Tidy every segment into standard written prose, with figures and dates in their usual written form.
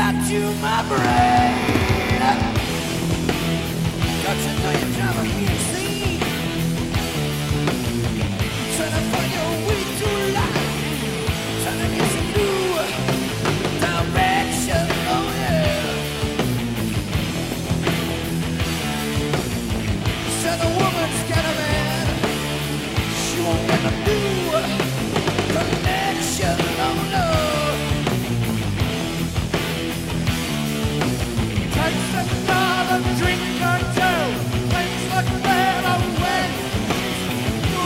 to my brain. Got to know you're driving me insane. Trying to find your way to life. Trying to get some new direction. Oh yeah. Said the woman's got a man. She won't get a new connection. Oh no. Takes another drink or two. Things look better when you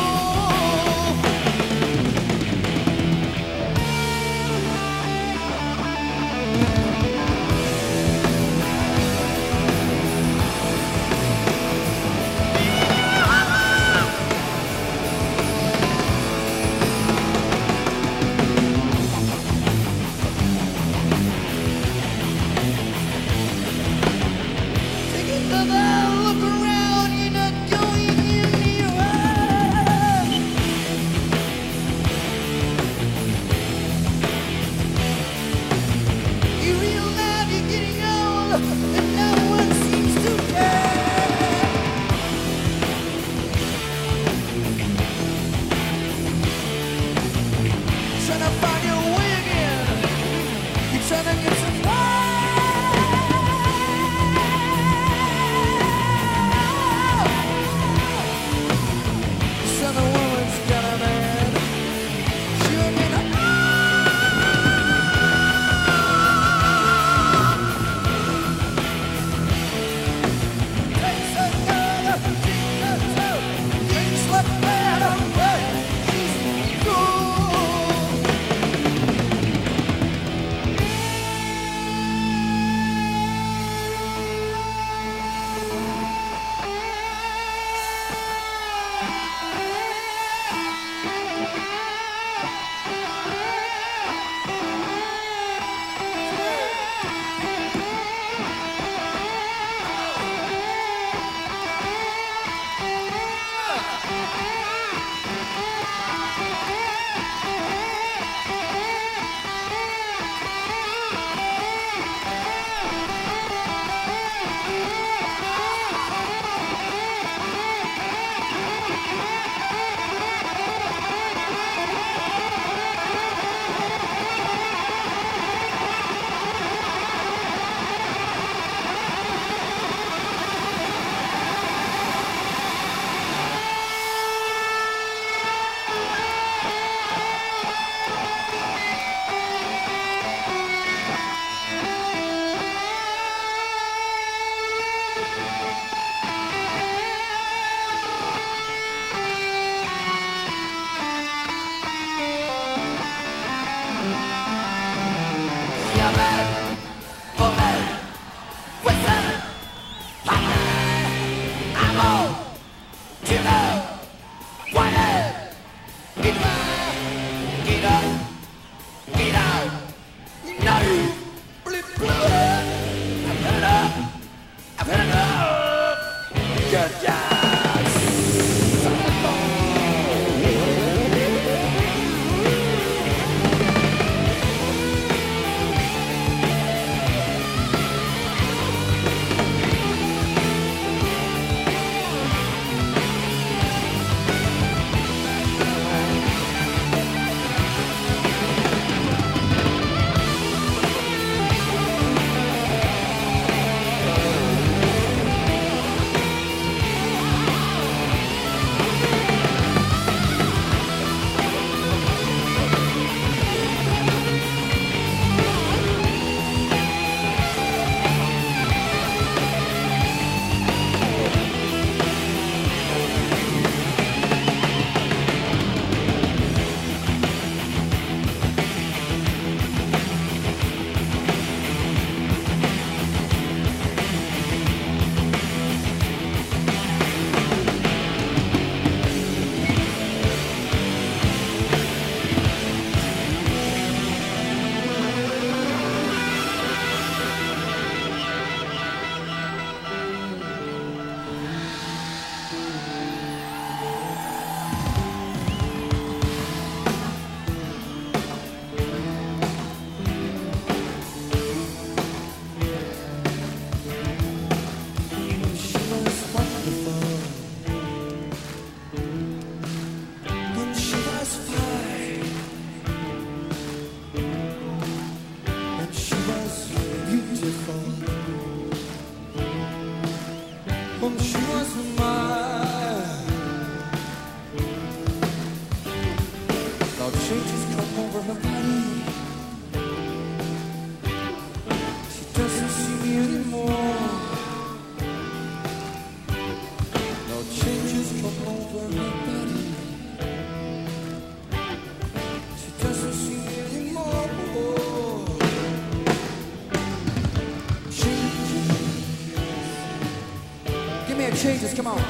come on.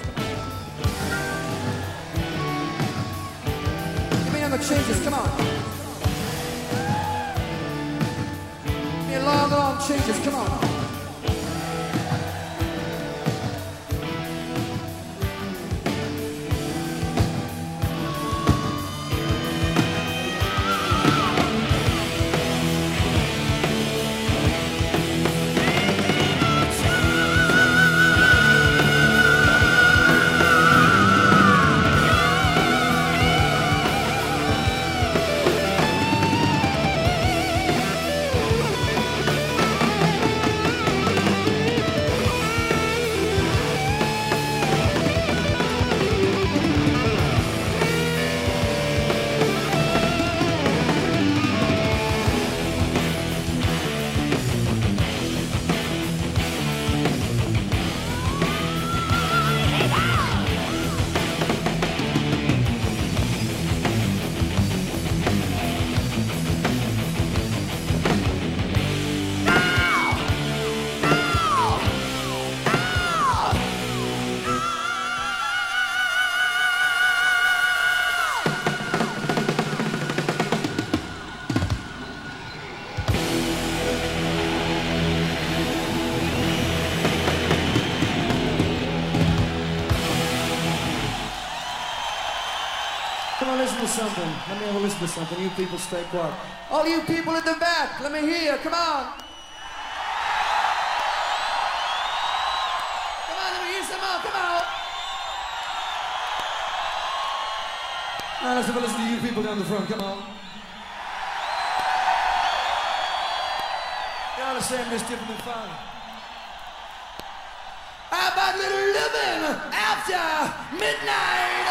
Give me the changes, come on. Give me a long, long changes, come on. Come on, listen to something. Let me have a listen to something. You people stay quiet. All you people in the back, let me hear you. Come on. Come on, let me hear some more. Come on. Now let's have a listen to you people down the front. Come on. You understand this different than fun. How about little living after midnight?